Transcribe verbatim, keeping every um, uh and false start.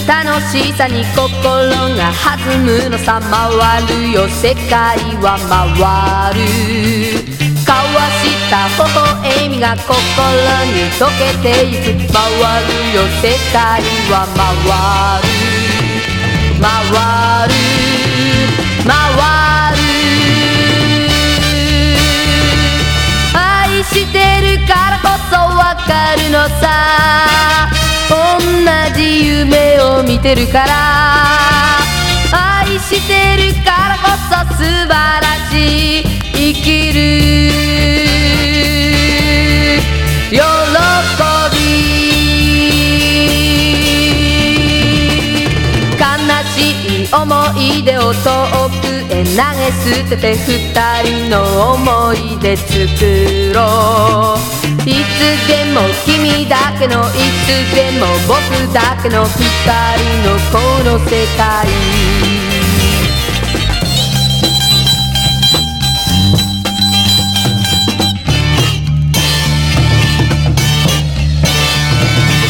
楽しさに心が弾むのさ。回るよ世界は回る。交わした微笑みが心に溶けてゆく。回るよ世界は回る回る回る。愛してるからこそわかるのさ。同じ夢を見てるから。愛してるからこそ素晴らしい生きる喜び。悲しい思い出を遠くへ投げ捨てて二人の思い出作ろう。いつでも君だけのいつでも僕だけの二人のこの世界。